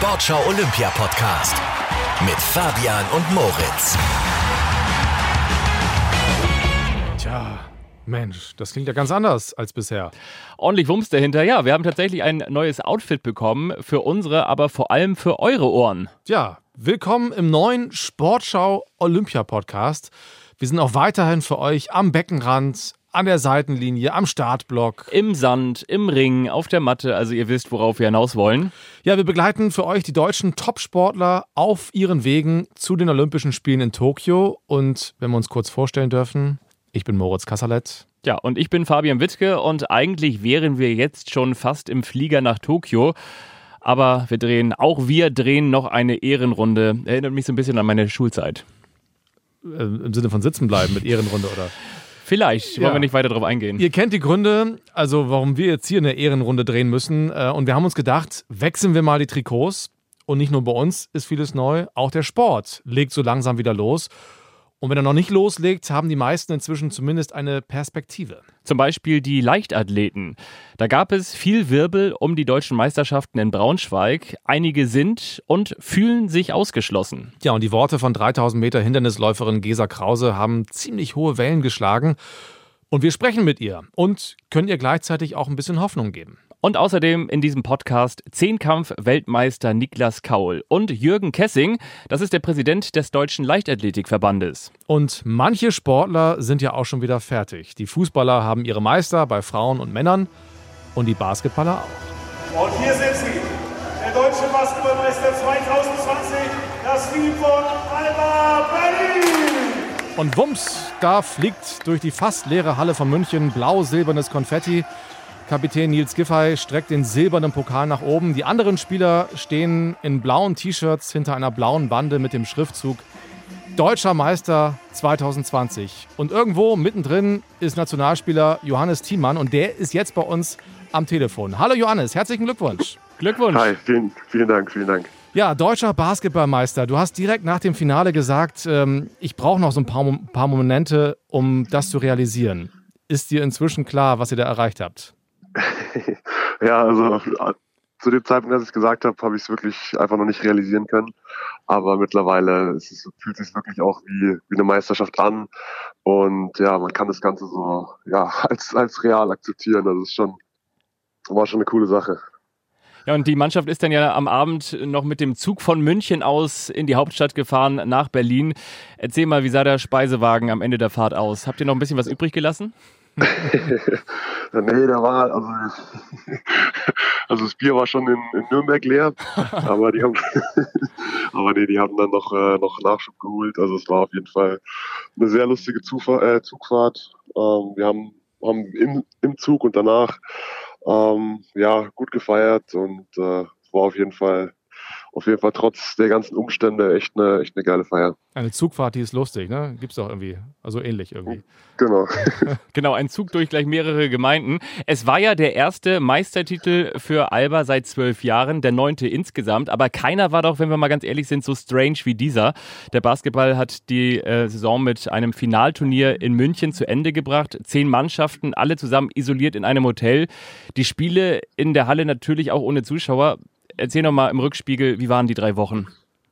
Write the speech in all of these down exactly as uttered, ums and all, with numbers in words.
Sportschau Olympia Podcast mit Fabian und Moritz. Tja, Mensch, das klingt ja ganz anders als bisher. Ordentlich Wumms dahinter. Ja, wir haben tatsächlich ein neues Outfit bekommen. Für unsere, aber vor allem für eure Ohren. Ja, willkommen im neuen Sportschau Olympia Podcast. Wir sind auch weiterhin für euch am Beckenrand, an der Seitenlinie, am Startblock. Im Sand, im Ring, auf der Matte. Also ihr wisst, worauf wir hinaus wollen. Ja, wir begleiten für euch die deutschen Topsportler auf ihren Wegen zu den Olympischen Spielen in Tokio. Und wenn wir uns kurz vorstellen dürfen, ich bin Moritz Kasserlet. Ja, und ich bin Fabian Wittke und eigentlich wären wir jetzt schon fast im Flieger nach Tokio. Aber wir drehen, auch wir drehen noch eine Ehrenrunde. Erinnert mich so ein bisschen an meine Schulzeit. Äh, Im Sinne von sitzen bleiben mit Ehrenrunde, oder? Vielleicht, wollen Ja. wir nicht weiter darauf eingehen. Ihr kennt die Gründe, also warum wir jetzt hier eine Ehrenrunde drehen müssen. Und wir haben uns gedacht, wechseln wir mal die Trikots. Und nicht nur bei uns ist vieles neu, auch der Sport legt so langsam wieder los. Und wenn er noch nicht loslegt, haben die meisten inzwischen zumindest eine Perspektive. Zum Beispiel die Leichtathleten. Da gab es viel Wirbel um die deutschen Meisterschaften in Braunschweig. Einige sind und fühlen sich ausgeschlossen. Ja, und die Worte von dreitausend Meter Hindernisläuferin Gesa Krause haben ziemlich hohe Wellen geschlagen. Und wir sprechen mit ihr und können ihr gleichzeitig auch ein bisschen Hoffnung geben. Und außerdem in diesem Podcast Zehnkampf-Weltmeister Niklas Kaul und Jürgen Kessing, das ist der Präsident des Deutschen Leichtathletikverbandes. Und manche Sportler sind ja auch schon wieder fertig. Die Fußballer haben ihre Meister bei Frauen und Männern und die Basketballer auch. Und hier sind sie, der deutsche Basketballmeister zwanzig zwanzig, das Team von Alba Berlin. Und wumms, da fliegt durch die fast leere Halle von München blau-silbernes Konfetti. Kapitän Nils Giffey streckt den silbernen Pokal nach oben. Die anderen Spieler stehen in blauen T-Shirts hinter einer blauen Bande mit dem Schriftzug Deutscher Meister zwanzig zwanzig. Und irgendwo mittendrin ist Nationalspieler Johannes Thiemann und der ist jetzt bei uns am Telefon. Hallo Johannes, herzlichen Glückwunsch. Glückwunsch. Hi, vielen, vielen Dank, vielen Dank. Ja, deutscher Basketballmeister. Du hast direkt nach dem Finale gesagt, ähm, ich brauche noch so ein paar, paar Momente, um das zu realisieren. Ist dir inzwischen klar, was ihr da erreicht habt? Ja, also zu dem Zeitpunkt, als ich es gesagt habe, habe ich es wirklich einfach noch nicht realisieren können. Aber mittlerweile ist es, fühlt es sich wirklich auch wie, wie eine Meisterschaft an. Und ja, man kann das Ganze so ja, als, als real akzeptieren. Das ist schon, war schon eine coole Sache. Ja, und die Mannschaft ist dann ja am Abend noch mit dem Zug von München aus in die Hauptstadt gefahren, nach Berlin. Erzähl mal, wie sah der Speisewagen am Ende der Fahrt aus? Habt ihr noch ein bisschen was übrig gelassen? Nee, da war, also, also das Bier war schon in, in Nürnberg leer, aber die haben, aber nee, die haben dann noch, äh, noch Nachschub geholt. Also es war auf jeden Fall eine sehr lustige Zufahr- äh, Zugfahrt. Ähm, wir haben, haben im, im Zug und danach ähm, ja, gut gefeiert und äh, war auf jeden Fall Auf jeden Fall trotz der ganzen Umstände echt eine, echt eine geile Feier. Eine Zugfahrt, die ist lustig, ne? Gibt's doch irgendwie, also ähnlich irgendwie. Genau. Genau, ein Zug durch gleich mehrere Gemeinden. Es war ja der erste Meistertitel für Alba seit zwölf Jahren, der neunte insgesamt. Aber keiner war doch, wenn wir mal ganz ehrlich sind, so strange wie dieser. Der Basketball hat die äh, Saison mit einem Finalturnier in München zu Ende gebracht. Zehn Mannschaften, alle zusammen isoliert in einem Hotel. Die Spiele in der Halle natürlich auch ohne Zuschauer. Erzähl noch mal im Rückspiegel, wie waren die drei Wochen?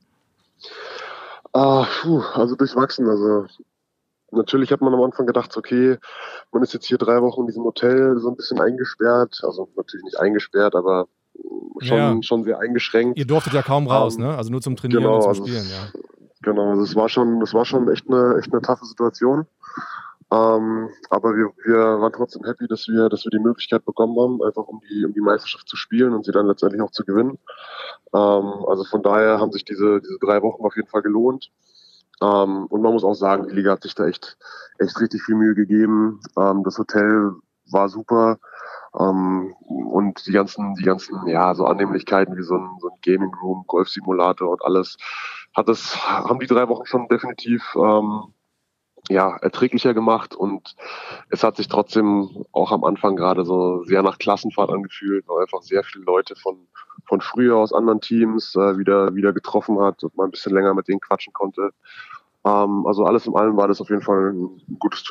Ah, puh, also durchwachsen. Also natürlich hat man am Anfang gedacht, okay, man ist jetzt hier drei Wochen in diesem Hotel so ein bisschen eingesperrt. Also natürlich nicht eingesperrt, aber schon, Ja. schon sehr eingeschränkt. Ihr durftet ja kaum raus, Ähm, ne? Also nur zum Trainieren genau, und zum also Spielen, es- ja. Genau, also es war schon, das war schon echt eine, echt eine taffe Situation. Ähm, aber wir, wir waren trotzdem happy, dass wir, dass wir die Möglichkeit bekommen haben, einfach um die, um die Meisterschaft zu spielen und sie dann letztendlich auch zu gewinnen. Ähm, also von daher haben sich diese, diese drei Wochen auf jeden Fall gelohnt. Ähm, und man muss auch sagen, die Liga hat sich da echt, echt richtig viel Mühe gegeben. Ähm, das Hotel war super. Ähm, und die ganzen, die ganzen, ja, so Annehmlichkeiten wie so ein, so ein Gaming Room, Golfsimulator und alles, hat das, haben die drei Wochen schon definitiv, ähm, ja, erträglicher gemacht und es hat sich trotzdem auch am Anfang gerade so sehr nach Klassenfahrt angefühlt, weil einfach sehr viele Leute von, von früher aus anderen Teams äh, wieder, wieder getroffen hat und man ein bisschen länger mit denen quatschen konnte. Ähm, also alles in allem war das auf jeden Fall ein gutes Turnier.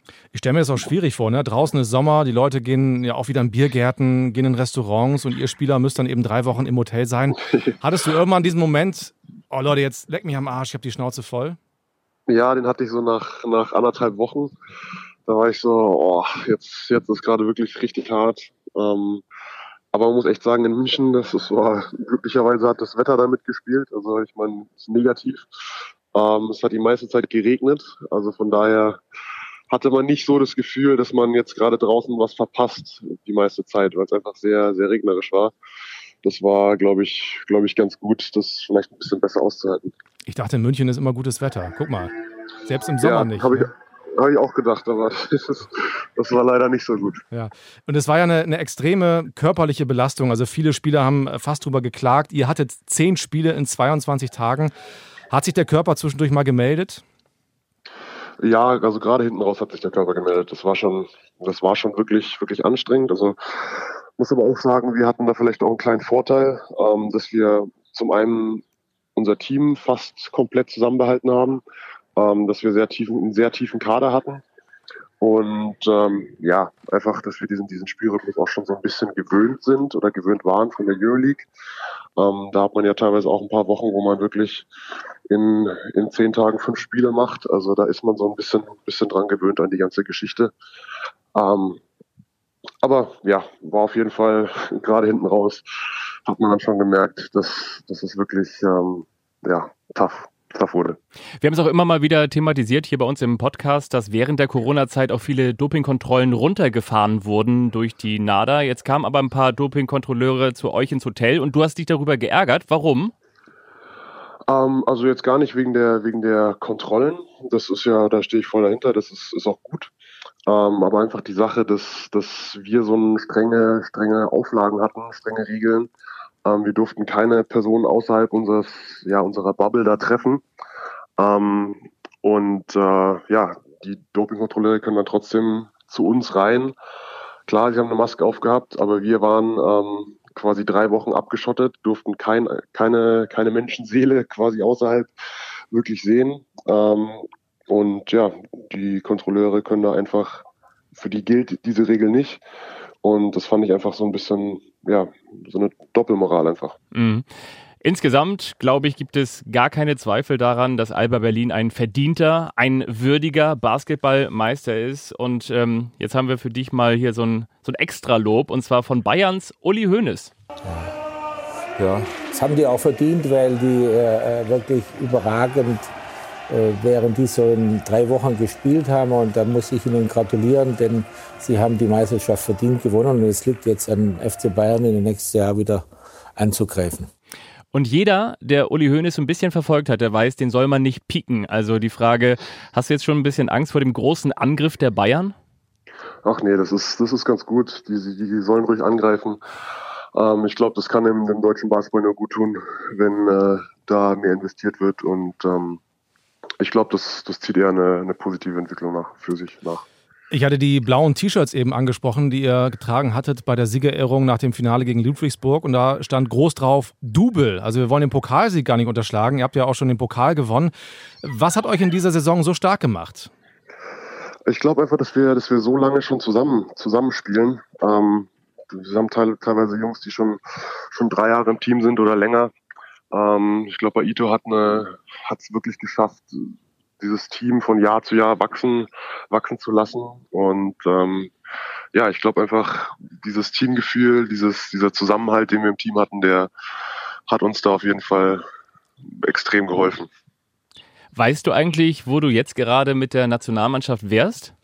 Ich stelle mir das auch schwierig vor, ne? Draußen ist Sommer, die Leute gehen ja auch wieder in Biergärten, gehen in Restaurants und ihr Spieler müsst dann eben drei Wochen im Hotel sein. Hattest du irgendwann diesen Moment, oh Leute, jetzt leck mich am Arsch, ich habe die Schnauze voll? Ja, den hatte ich so nach, nach anderthalb Wochen. Da war ich so, oh, jetzt, jetzt ist gerade wirklich richtig hart. Ähm, aber man muss echt sagen, in München, das ist, oh, glücklicherweise hat das Wetter da mitgespielt. Also ich meine, es ist negativ. Ähm, es hat die meiste Zeit geregnet. Also von daher hatte man nicht so das Gefühl, dass man jetzt gerade draußen was verpasst die meiste Zeit, weil es einfach sehr, sehr regnerisch war. Das war, glaube ich, glaube ich, ganz gut, das vielleicht ein bisschen besser auszuhalten. Ich dachte, in München ist immer gutes Wetter. Guck mal, selbst im Sommer ja, nicht. Habe ich, ne? hab ich auch gedacht, aber das, ist, das war leider nicht so gut. Ja. Und es war ja eine, eine extreme körperliche Belastung. Also viele Spieler haben fast drüber geklagt. Ihr hattet zehn Spiele in zweiundzwanzig Tagen. Hat sich der Körper zwischendurch mal gemeldet? Ja, also gerade hinten raus hat sich der Körper gemeldet. Das war schon, das war schon wirklich, wirklich anstrengend. Also muss aber auch sagen, wir hatten da vielleicht auch einen kleinen Vorteil, ähm, dass wir zum einen unser Team fast komplett zusammenbehalten haben, ähm, dass wir sehr tiefen, einen sehr tiefen Kader hatten und ähm, ja, einfach, dass wir diesen, diesen Spielrhythmus auch schon so ein bisschen gewöhnt sind oder gewöhnt waren von der Euroleague. Ähm, da hat man ja teilweise auch ein paar Wochen, wo man wirklich in, in zehn Tagen fünf Spiele macht. Also da ist man so ein bisschen, bisschen dran gewöhnt an die ganze Geschichte. Ähm, aber ja, war auf jeden Fall gerade hinten raus, hat man dann schon gemerkt, dass, dass es wirklich ähm, ja, tough, tough wurde. Wir haben es auch immer mal wieder thematisiert hier bei uns im Podcast, dass während der Corona-Zeit auch viele Dopingkontrollen runtergefahren wurden durch die NADA. Jetzt kamen aber ein paar Dopingkontrolleure zu euch ins Hotel und du hast dich darüber geärgert. Warum? Ähm, also jetzt gar nicht wegen der, wegen der Kontrollen. Das ist ja, da stehe ich voll dahinter, das ist, ist auch gut. Ähm, aber einfach die Sache, dass, dass wir so eine strenge, strenge Auflagen hatten, strenge Regeln. Ähm, wir durften keine Personen außerhalb unseres, ja, unserer Bubble da treffen. Ähm, und äh, ja, die Dopingkontrolleure können dann trotzdem zu uns rein. Klar, sie haben eine Maske aufgehabt, aber wir waren ähm, quasi drei Wochen abgeschottet, durften kein, keine, keine Menschenseele quasi außerhalb wirklich sehen. Ähm, und ja, die Kontrolleure können da einfach, für die gilt diese Regel nicht. Und das fand ich einfach so ein bisschen, ja, so eine Doppelmoral einfach. Mhm. Insgesamt, glaube ich, gibt es gar keine Zweifel daran, dass Alba Berlin ein verdienter, ein würdiger Basketballmeister ist. Und ähm, jetzt haben wir für dich mal hier so ein, so ein Extralob, und zwar von Bayerns Uli Hoeneß. Ja, das haben die auch verdient, weil die äh, wirklich überragend äh, während die so in drei Wochen gespielt haben. Und da muss ich ihnen gratulieren, denn sie haben die Meisterschaft verdient gewonnen. Und es liegt jetzt an F C Bayern, in den nächsten Jahr wieder anzugreifen. Und jeder, der Uli Hoeneß so ein bisschen verfolgt hat, der weiß, den soll man nicht pieken. Also die Frage, hast du jetzt schon ein bisschen Angst vor dem großen Angriff der Bayern? Ach nee, das ist, das ist ganz gut. Die, die, die sollen ruhig angreifen. Ähm, ich glaube, das kann dem, dem deutschen Basketball nur gut tun, wenn äh, da mehr investiert wird. Und ähm, ich glaube, das, das zieht eher eine, eine positive Entwicklung nach, für sich nach. Ich hatte die blauen T-Shirts eben angesprochen, die ihr getragen hattet bei der Siegerehrung nach dem Finale gegen Ludwigsburg. Und da stand groß drauf Double. Also wir wollen den Pokalsieg gar nicht unterschlagen. Ihr habt ja auch schon den Pokal gewonnen. Was hat euch in dieser Saison so stark gemacht? Ich glaube einfach, dass wir, dass wir so lange schon zusammen zusammenspielen. Ähm, wir haben teil, teilweise Jungs, die schon, schon drei Jahre im Team sind oder länger. Ähm, ich glaube, Aito hat eine, hat es wirklich geschafft, dieses Team von Jahr zu Jahr wachsen, wachsen zu lassen. Und ähm, ja, ich glaube einfach, dieses Teamgefühl, dieses, dieser Zusammenhalt, den wir im Team hatten, der hat uns da auf jeden Fall extrem geholfen. Weißt du eigentlich, wo du jetzt gerade mit der Nationalmannschaft wärst?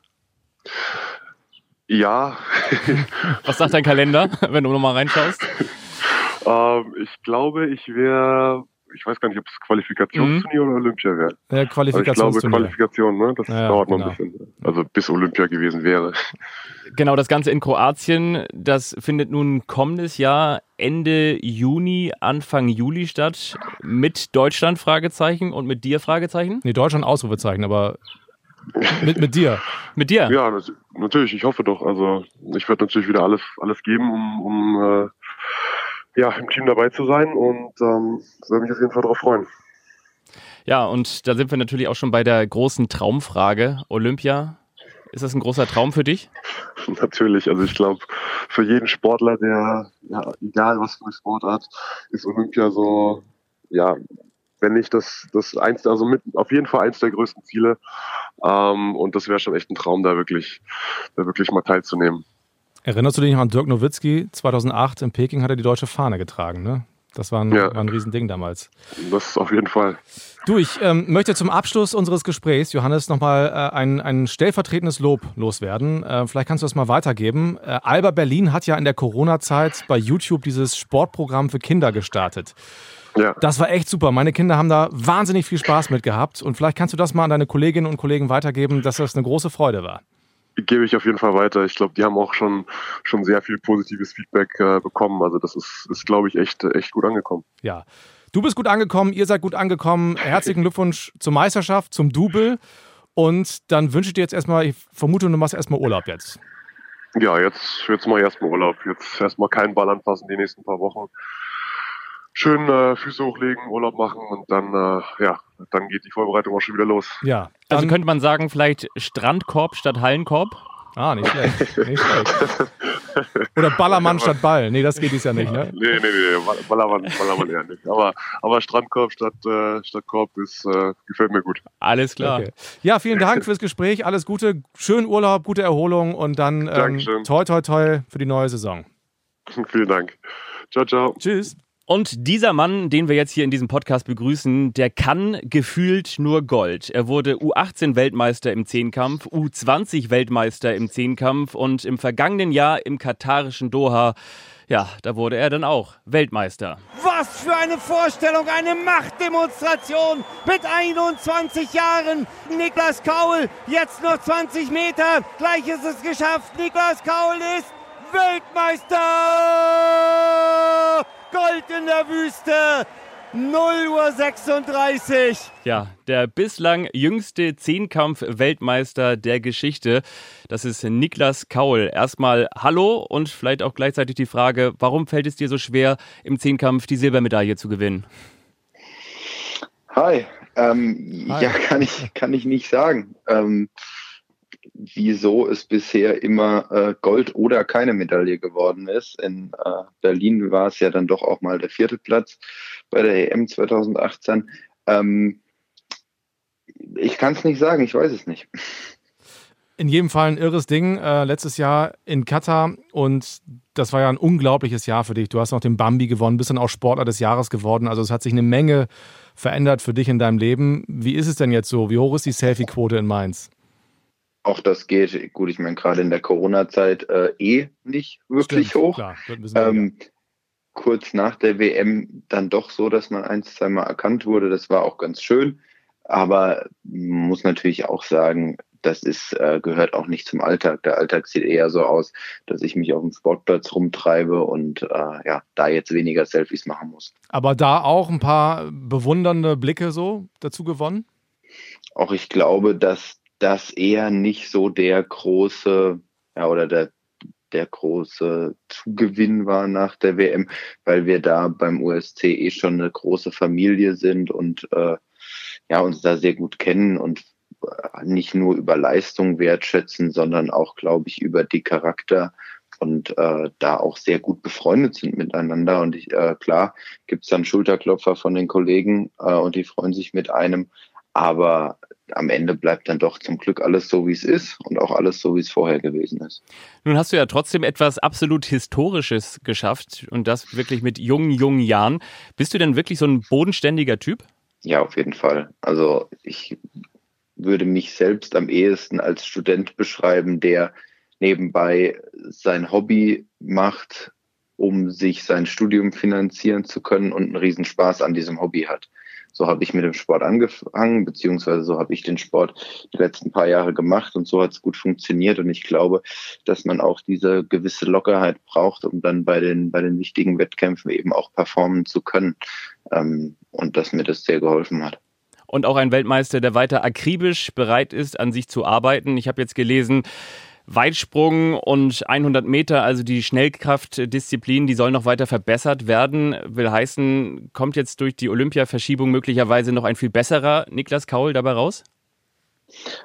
Ja. Was sagt dein Kalender, wenn du nochmal reinschaust? ähm, ich glaube, ich wäre... Ich weiß gar nicht, ob es Qualifikationsturnier mhm. oder Olympia wäre. Ja, Qualifikationsturnier. Also ich glaube, Qualifikation, ne? Das ja, dauert genau. noch ein bisschen. Also bis Olympia gewesen wäre. Genau, das Ganze in Kroatien, das findet nun kommendes Jahr Ende Juni, Anfang Juli statt. Mit Deutschland, Fragezeichen, und mit dir, Fragezeichen? Nee, Deutschland, Ausrufezeichen, aber mit, mit dir. Mit dir? Ja, das, natürlich, ich hoffe doch. Also ich werde natürlich wieder alles, alles geben, um, um äh, ja, im Team dabei zu sein, und ähm, würde mich auf jeden Fall darauf freuen. Ja, und da sind wir natürlich auch schon bei der großen Traumfrage. Olympia Ist das ein großer Traum für dich? Natürlich, also ich glaube, für jeden Sportler, der, ja, egal was für eine Sportart, ist Olympia so, ja, wenn nicht das, das eins, also mit, auf jeden Fall eins der größten Ziele. Ähm, und das wäre schon echt ein Traum, da wirklich, da wirklich mal teilzunehmen. Erinnerst du dich noch an Dirk Nowitzki? zweitausendacht in Peking hat er die deutsche Fahne getragen, ne? Das war ein, ja. war ein Riesending damals. Das auf jeden Fall. Du, ich ähm, möchte zum Abschluss unseres Gesprächs, Johannes, nochmal äh, ein, ein stellvertretendes Lob loswerden. Äh, vielleicht kannst du das mal weitergeben. Äh, Alba Berlin hat ja in der Corona-Zeit bei YouTube dieses Sportprogramm für Kinder gestartet. Ja. Das war echt super. Meine Kinder haben da wahnsinnig viel Spaß mit gehabt. Und vielleicht kannst du das mal an deine Kolleginnen und Kollegen weitergeben, dass das eine große Freude war. Gebe ich auf jeden Fall weiter. Ich glaube, die haben auch schon, schon sehr viel positives Feedback äh, bekommen. Also das ist, ist glaube ich, echt, echt gut angekommen. Ja, du bist gut angekommen, ihr seid gut angekommen. Herzlichen Glückwunsch zur Meisterschaft, zum Double. Und dann wünsche ich dir jetzt erstmal, ich vermute, du machst erstmal Urlaub jetzt. Ja, jetzt, jetzt mache ich erstmal Urlaub. Jetzt erstmal keinen Ball anfassen die nächsten paar Wochen. Schön äh, Füße hochlegen, Urlaub machen und dann, äh, ja, dann geht die Vorbereitung auch schon wieder los. Ja. Also könnte man sagen, vielleicht Strandkorb statt Hallenkorb? Ah, nicht schlecht. Nicht schlecht. Oder Ballermann statt Ball. Nee, das geht dies ja nicht, ne? Nee, nee, nee, Ballermann, Ballermann eher nicht. Aber, aber Strandkorb statt, äh, statt Korb ist, äh, gefällt mir gut. Alles klar. Okay. Ja, vielen Dank fürs Gespräch. Alles Gute, schönen Urlaub, gute Erholung und dann ähm, toi, toi, toi für die neue Saison. Vielen Dank. Ciao, ciao. Tschüss. Und dieser Mann, den wir jetzt hier in diesem Podcast begrüßen, der kann gefühlt nur Gold. Er wurde U achtzehn Weltmeister im Zehnkampf, U zwanzig Weltmeister im Zehnkampf und im vergangenen Jahr im katarischen Doha, ja, da wurde er dann auch Weltmeister. Was für eine Vorstellung, eine Machtdemonstration mit einundzwanzig Jahren. Niklas Kaul, jetzt noch zwanzig Meter, gleich ist es geschafft. Niklas Kaul ist Weltmeister! Gold in der Wüste, null Uhr sechsunddreißig. Ja, der bislang jüngste Zehnkampf-Weltmeister der Geschichte, das ist Niklas Kaul. Erstmal hallo und vielleicht auch gleichzeitig die Frage, warum fällt es dir so schwer, im Zehnkampf die Silbermedaille zu gewinnen? Hi, ähm, Hi. ja, kann ich, kann ich nicht sagen. Ähm, wieso es bisher immer äh, Gold oder keine Medaille geworden ist. In äh, Berlin war es ja dann doch auch mal der vierte Platz bei der E M zweitausendachtzehn. Ähm, ich kann es nicht sagen, ich weiß es nicht. In jedem Fall ein irres Ding. Äh, letztes Jahr in Katar und das war ja ein unglaubliches Jahr für dich. Du hast noch den Bambi gewonnen, bist dann auch Sportler des Jahres geworden. Also es hat sich eine Menge verändert für dich in deinem Leben. Wie ist es denn jetzt so? Wie hoch ist die Selfie-Quote in Mainz? Auch das geht, gut, ich meine gerade in der Corona-Zeit äh, eh nicht wirklich Stimmt, hoch. Klar, ähm, kurz nach der W M dann doch so, dass man ein, zweimal erkannt wurde. Das war auch ganz schön. Aber man muss natürlich auch sagen, das ist, äh, gehört auch nicht zum Alltag. Der Alltag sieht eher so aus, dass ich mich auf dem Sportplatz rumtreibe und äh, ja, da jetzt weniger Selfies machen muss. Aber da auch ein paar bewundernde Blicke so dazu gewonnen? Auch ich glaube, dass das eher nicht so der große, ja, oder der, der große Zugewinn war nach der W M, weil wir da beim U S C eh schon eine große Familie sind und äh, ja, uns da sehr gut kennen und nicht nur über Leistung wertschätzen, sondern auch, glaube ich, über die Charakter und äh, da auch sehr gut befreundet sind miteinander. Und ich, äh, klar gibt's dann Schulterklopfer von den Kollegen äh, und die freuen sich mit einem, aber am Ende bleibt dann doch zum Glück alles so, wie es ist und auch alles so, wie es vorher gewesen ist. Nun hast du ja trotzdem etwas absolut Historisches geschafft und das wirklich mit jungen, jungen Jahren. Bist du denn wirklich so ein bodenständiger Typ? Ja, auf jeden Fall. Also ich würde mich selbst am ehesten als Student beschreiben, der nebenbei sein Hobby macht, um sich sein Studium finanzieren zu können und einen Riesenspaß an diesem Hobby hat. So habe ich mit dem Sport angefangen, beziehungsweise so habe ich den Sport die letzten paar Jahre gemacht und so hat es gut funktioniert. Und ich glaube, dass man auch diese gewisse Lockerheit braucht, um dann bei den bei den wichtigen Wettkämpfen eben auch performen zu können. Ähm, und dass mir das sehr geholfen hat. Und auch ein Weltmeister, der weiter akribisch bereit ist, an sich zu arbeiten. Ich habe jetzt gelesen, Weitsprung und hundert Meter, also die Schnellkraftdisziplin, die soll noch weiter verbessert werden. Will heißen, kommt jetzt durch die Olympia-Verschiebung möglicherweise noch ein viel besserer Niklas Kaul dabei raus?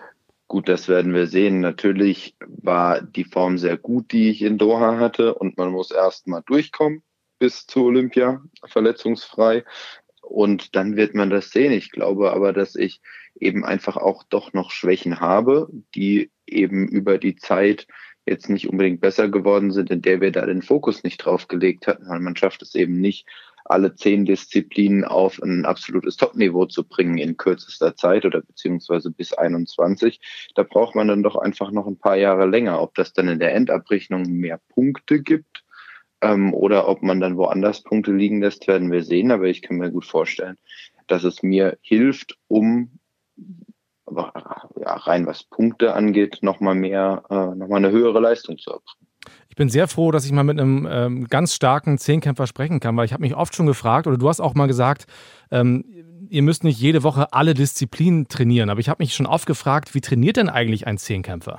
Gut, das werden wir sehen. Natürlich war die Form sehr gut, die ich in Doha hatte, und man muss erst mal durchkommen bis zu Olympia, verletzungsfrei. Und dann wird man das sehen. Ich glaube aber, dass ich eben einfach auch doch noch Schwächen habe, die eben über die Zeit jetzt nicht unbedingt besser geworden sind, in der wir da den Fokus nicht drauf gelegt hatten, weil man schafft es eben nicht, alle zehn Disziplinen auf ein absolutes Top-Niveau zu bringen in kürzester Zeit oder beziehungsweise bis einundzwanzig. Da braucht man dann doch einfach noch ein paar Jahre länger. Ob das dann in der Endabrechnung mehr Punkte gibt ähm, oder ob man dann woanders Punkte liegen lässt, werden wir sehen. Aber ich kann mir gut vorstellen, dass es mir hilft, um aber, ja, rein was Punkte angeht, nochmal mehr, äh, nochmal eine höhere Leistung zu erbringen. Ich bin sehr froh, dass ich mal mit einem ähm, ganz starken Zehnkämpfer sprechen kann, weil ich habe mich oft schon gefragt, oder du hast auch mal gesagt, ähm, ihr müsst nicht jede Woche alle Disziplinen trainieren, aber ich habe mich schon oft gefragt, wie trainiert denn eigentlich ein Zehnkämpfer?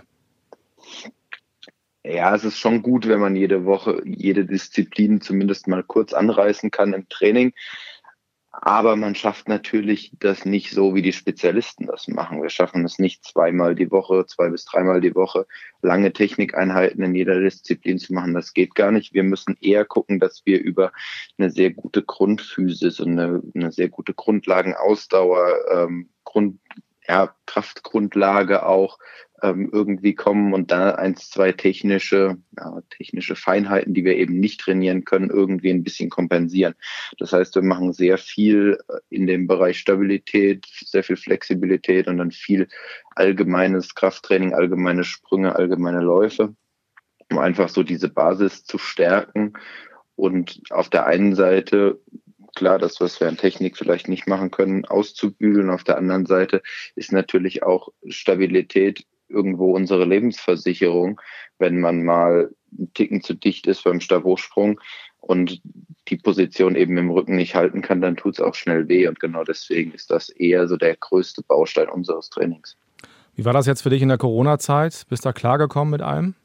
Ja, es ist schon gut, wenn man jede Woche jede Disziplin zumindest mal kurz anreißen kann im Training. Aber man schafft natürlich das nicht so, wie die Spezialisten das machen. Wir schaffen es nicht zweimal die Woche, zwei bis dreimal die Woche, lange Technikeinheiten in jeder Disziplin zu machen. Das geht gar nicht. Wir müssen eher gucken, dass wir über eine sehr gute Grundphysis und eine, eine sehr gute Grundlagenausdauer, ähm, Grund, ja, Kraftgrundlage auch ähm, irgendwie kommen und da eins, zwei technische, ja, technische Feinheiten, die wir eben nicht trainieren können, irgendwie ein bisschen kompensieren. Das heißt, wir machen sehr viel in dem Bereich Stabilität, sehr viel Flexibilität und dann viel allgemeines Krafttraining, allgemeine Sprünge, allgemeine Läufe, um einfach so diese Basis zu stärken. Und auf der einen Seite, klar, das, was wir an Technik vielleicht nicht machen können, auszubügeln. Auf der anderen Seite ist natürlich auch Stabilität irgendwo unsere Lebensversicherung. Wenn man mal einen Ticken zu dicht ist beim Stabhochsprung und die Position eben im Rücken nicht halten kann, dann tut es auch schnell weh. Und genau deswegen ist das eher so der größte Baustein unseres Trainings. Wie war das jetzt für dich in der Corona-Zeit? Bist du da klargekommen mit allem?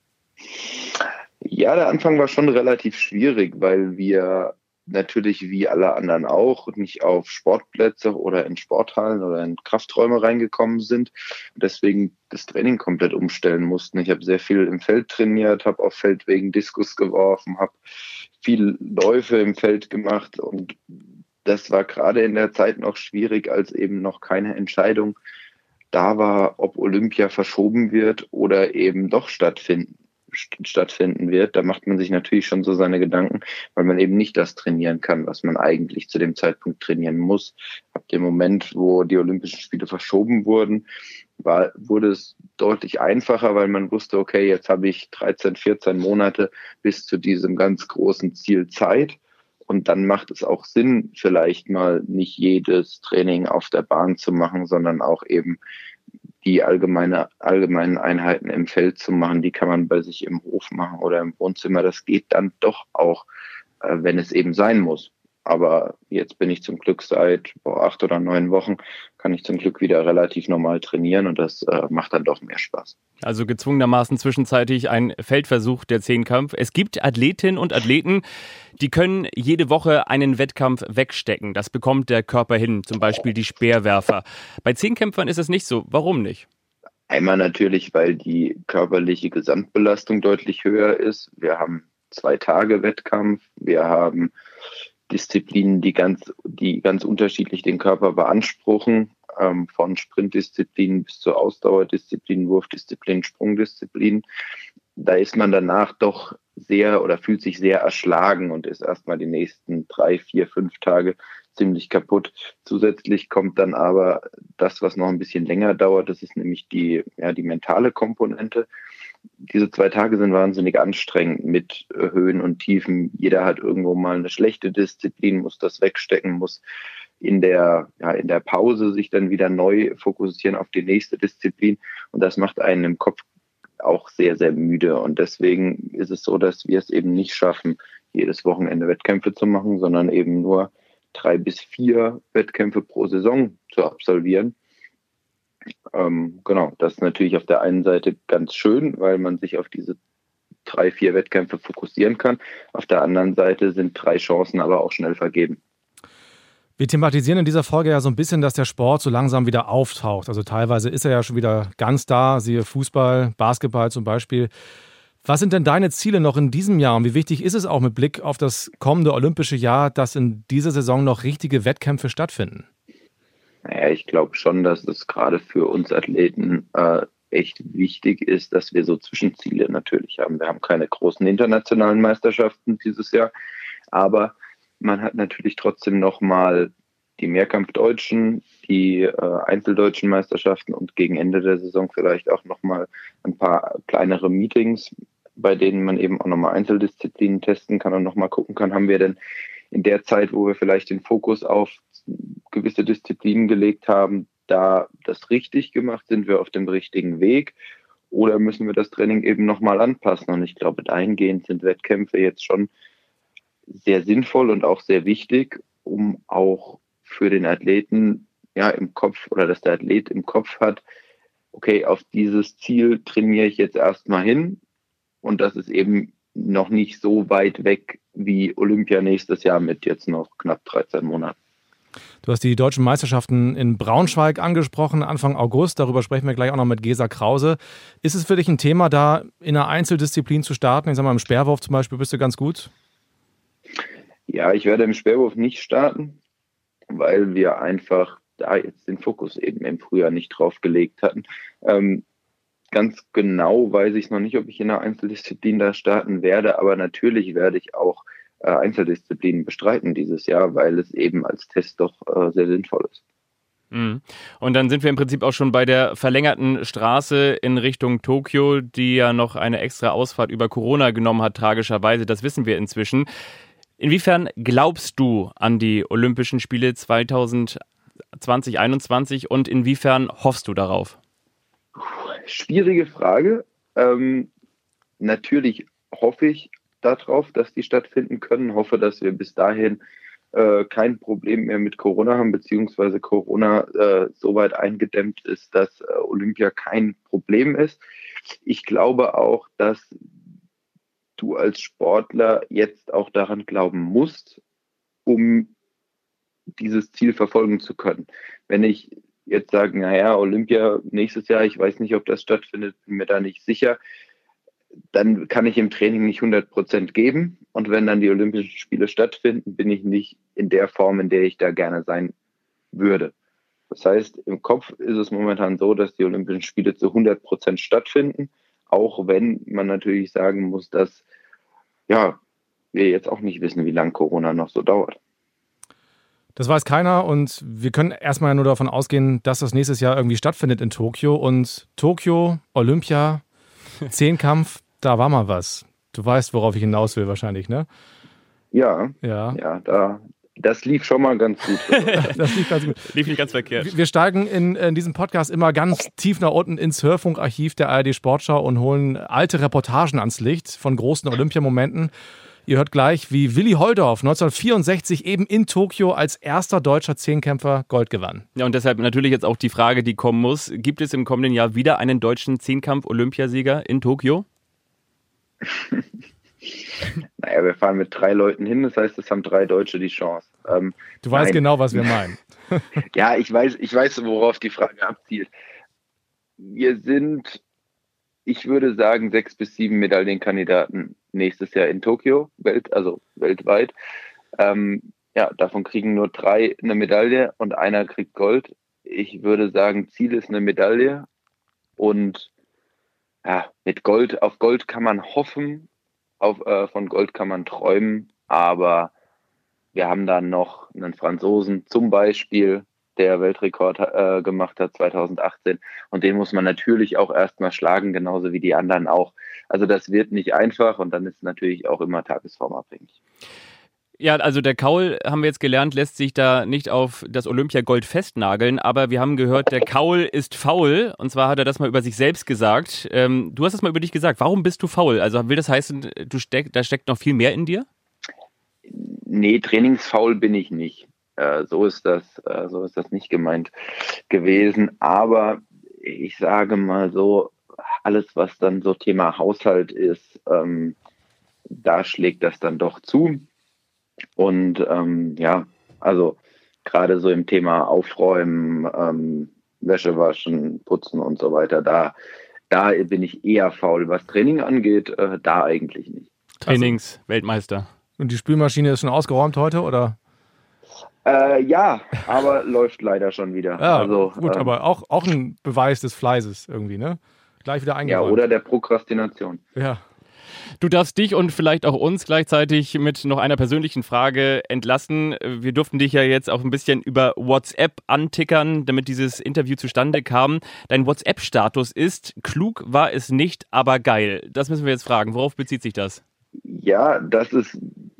Ja, der Anfang war schon relativ schwierig, weil wir natürlich wie alle anderen auch nicht auf Sportplätze oder in Sporthallen oder in Krafträume reingekommen sind und deswegen das Training komplett umstellen mussten. Ich habe sehr viel im Feld trainiert, habe auf Feldwegen Diskus geworfen, habe viel Läufe im Feld gemacht und das war gerade in der Zeit noch schwierig, als eben noch keine Entscheidung da war, ob Olympia verschoben wird oder eben doch stattfinden. stattfinden wird, da macht man sich natürlich schon so seine Gedanken, weil man eben nicht das trainieren kann, was man eigentlich zu dem Zeitpunkt trainieren muss. Ab dem Moment, wo die Olympischen Spiele verschoben wurden, war, wurde es deutlich einfacher, weil man wusste, okay, jetzt habe ich dreizehn, vierzehn Monate bis zu diesem ganz großen Ziel Zeit. Und dann macht es auch Sinn, vielleicht mal nicht jedes Training auf der Bahn zu machen, sondern auch eben die allgemeine, allgemeinen Einheiten im Feld zu machen. Die kann man bei sich im Hof machen oder im Wohnzimmer. Das geht dann doch auch, äh, wenn es eben sein muss. Aber jetzt bin ich zum Glück seit boah, acht oder neun Wochen, kann ich zum Glück wieder relativ normal trainieren und das äh, macht dann doch mehr Spaß. Also gezwungenermaßen zwischenzeitlich ein Feldversuch der Zehnkampf. Es gibt Athletinnen und Athleten, die können jede Woche einen Wettkampf wegstecken. Das bekommt der Körper hin, zum Beispiel die Speerwerfer. Bei Zehnkämpfern ist es nicht so. Warum nicht? Einmal natürlich, weil die körperliche Gesamtbelastung deutlich höher ist. Wir haben zwei Tage Wettkampf, wir haben Disziplinen, die ganz, die ganz unterschiedlich den Körper beanspruchen, ähm, von Sprintdisziplinen bis zu Ausdauerdisziplinen, Wurfdisziplinen, Sprungdisziplinen. Da ist man danach doch sehr oder fühlt sich sehr erschlagen und ist erstmal die nächsten drei, vier, fünf Tage ziemlich kaputt. Zusätzlich kommt dann aber das, was noch ein bisschen länger dauert, das ist nämlich die, ja, die mentale Komponente. Diese zwei Tage sind wahnsinnig anstrengend mit Höhen und Tiefen. Jeder hat irgendwo mal eine schlechte Disziplin, muss das wegstecken, muss in der, ja, in der Pause sich dann wieder neu fokussieren auf die nächste Disziplin. Und das macht einen im Kopf auch sehr, sehr müde. Und deswegen ist es so, dass wir es eben nicht schaffen, jedes Wochenende Wettkämpfe zu machen, sondern eben nur drei bis vier Wettkämpfe pro Saison zu absolvieren. Ähm, genau, das ist natürlich auf der einen Seite ganz schön, weil man sich auf diese drei, vier Wettkämpfe fokussieren kann. Auf der anderen Seite sind drei Chancen aber auch schnell vergeben. Wir thematisieren in dieser Folge ja so ein bisschen, dass der Sport so langsam wieder auftaucht. Also teilweise ist er ja schon wieder ganz da, siehe Fußball, Basketball zum Beispiel. Was sind denn deine Ziele noch in diesem Jahr und wie wichtig ist es auch mit Blick auf das kommende olympische Jahr, dass in dieser Saison noch richtige Wettkämpfe stattfinden? Naja, ich glaube schon, dass es gerade für uns Athleten äh, echt wichtig ist, dass wir so Zwischenziele natürlich haben. Wir haben keine großen internationalen Meisterschaften dieses Jahr, aber man hat natürlich trotzdem nochmal die Mehrkampfdeutschen, die äh, Einzeldeutschen Meisterschaften und gegen Ende der Saison vielleicht auch nochmal ein paar kleinere Meetings, bei denen man eben auch nochmal Einzeldisziplinen testen kann und nochmal gucken kann, haben wir denn in der Zeit, wo wir vielleicht den Fokus auf gewisse Disziplinen gelegt haben, da das richtig gemacht, sind wir auf dem richtigen Weg oder müssen wir das Training eben nochmal anpassen? Und ich glaube, dahingehend sind Wettkämpfe jetzt schon sehr sinnvoll und auch sehr wichtig, um auch für den Athleten ja im Kopf oder dass der Athlet im Kopf hat, okay, auf dieses Ziel trainiere ich jetzt erstmal hin und das ist eben noch nicht so weit weg wie Olympia nächstes Jahr mit jetzt noch knapp dreizehn Monaten. Du hast die deutschen Meisterschaften in Braunschweig angesprochen, Anfang August. Darüber sprechen wir gleich auch noch mit Gesa Krause. Ist es für dich ein Thema, da in einer Einzeldisziplin zu starten? Ich sag mal, im Speerwurf zum Beispiel bist du ganz gut. Ja, ich werde im Speerwurf nicht starten, weil wir einfach da jetzt den Fokus eben im Frühjahr nicht drauf gelegt hatten. Ähm, ganz genau weiß ich noch nicht, ob ich in einer Einzeldisziplin da starten werde, aber natürlich werde ich auch äh, Einzeldisziplinen bestreiten dieses Jahr, weil es eben als Test doch äh, sehr sinnvoll ist. Und dann sind wir im Prinzip auch schon bei der verlängerten Straße in Richtung Tokio, die ja noch eine extra Ausfahrt über Corona genommen hat, tragischerweise. Das wissen wir inzwischen. Inwiefern glaubst du an die Olympischen Spiele zwanzig einundzwanzig und inwiefern hoffst du darauf? Schwierige Frage. Ähm, natürlich hoffe ich darauf, dass die stattfinden können. Hoffe, dass wir bis dahin äh, kein Problem mehr mit Corona haben, beziehungsweise Corona äh, so weit eingedämmt ist, dass äh, Olympia kein Problem ist. Ich glaube auch, dass du als Sportler jetzt auch daran glauben musst, um dieses Ziel verfolgen zu können. Wenn ich jetzt sage, naja, Olympia nächstes Jahr, ich weiß nicht, ob das stattfindet, bin mir da nicht sicher, dann kann ich im Training nicht hundert Prozent geben. Und wenn dann die Olympischen Spiele stattfinden, bin ich nicht in der Form, in der ich da gerne sein würde. Das heißt, im Kopf ist es momentan so, dass die Olympischen Spiele zu hundert Prozent stattfinden, auch wenn man natürlich sagen muss, dass ja, wir jetzt auch nicht wissen, wie lange Corona noch so dauert. Das weiß keiner und wir können erstmal nur davon ausgehen, dass das nächstes Jahr irgendwie stattfindet in Tokio. Und Tokio, Olympia, Zehnkampf, da war mal was. Du weißt, worauf ich hinaus will wahrscheinlich, ne? Ja, ja, ja, da, das lief schon mal ganz gut. Das lief ganz gut. Lief nicht ganz verkehrt. Wir steigen in, in diesem Podcast immer ganz tief nach unten ins Hörfunkarchiv der A R D Sportschau und holen alte Reportagen ans Licht von großen Olympiamomenten. Ihr hört gleich, wie Willi Holdorf neunzehnhundertvierundsechzig eben in Tokio als erster deutscher Zehnkämpfer Gold gewann. Ja, und deshalb natürlich jetzt auch die Frage, die kommen muss. Gibt es im kommenden Jahr wieder einen deutschen Zehnkampf-Olympiasieger in Tokio? Naja, wir fahren mit drei Leuten hin, das heißt, es haben drei Deutsche die Chance. Ähm, du weißt nein. genau, was wir meinen. Ja, ich weiß, ich weiß, worauf die Frage abzielt. Wir sind, ich würde sagen, sechs bis sieben Medaillenkandidaten nächstes Jahr in Tokio, Welt, also weltweit. Ähm, ja, davon kriegen nur drei eine Medaille und einer kriegt Gold. Ich würde sagen, Ziel ist eine Medaille und ja, mit Gold, auf Gold kann man hoffen, auf, äh, von Gold kann man träumen, aber wir haben dann noch einen Franzosen zum Beispiel, der Weltrekord äh, gemacht hat zweitausendachtzehn und den muss man natürlich auch erstmal schlagen, genauso wie die anderen auch. Also das wird nicht einfach und dann ist es natürlich auch immer tagesformabhängig. Ja, also der Kaul, haben wir jetzt gelernt, lässt sich da nicht auf das Olympiagold festnageln, aber wir haben gehört, der Kaul ist faul und zwar hat er das mal über sich selbst gesagt. Ähm, du hast das mal über dich gesagt. Warum bist du faul? Also will das heißen, du steck, da steckt noch viel mehr in dir? Nee, trainingsfaul bin ich nicht. Äh, so ist das, äh, so ist das nicht gemeint gewesen. Aber ich sage mal so, alles, was dann so Thema Haushalt ist, ähm, da schlägt das dann doch zu. Und ähm, ja, also gerade so im Thema Aufräumen, ähm, Wäsche waschen, putzen und so weiter, da, da bin ich eher faul. Was Training angeht, äh, da eigentlich nicht. Trainings-Weltmeister. Und die Spülmaschine ist schon ausgeräumt heute, oder? Äh, ja, aber läuft leider schon wieder. Ja, also, gut, ähm, aber auch, auch ein Beweis des Fleißes irgendwie, ne? Gleich wieder ja, eingeräumt. oder der Prokrastination. Ja. Du darfst dich und vielleicht auch uns gleichzeitig mit noch einer persönlichen Frage entlassen. Wir durften dich ja jetzt auch ein bisschen über WhatsApp antickern, damit dieses Interview zustande kam. Dein WhatsApp-Status ist, klug war es nicht, aber geil. Das müssen wir jetzt fragen. Worauf bezieht sich das? Ja, das ist,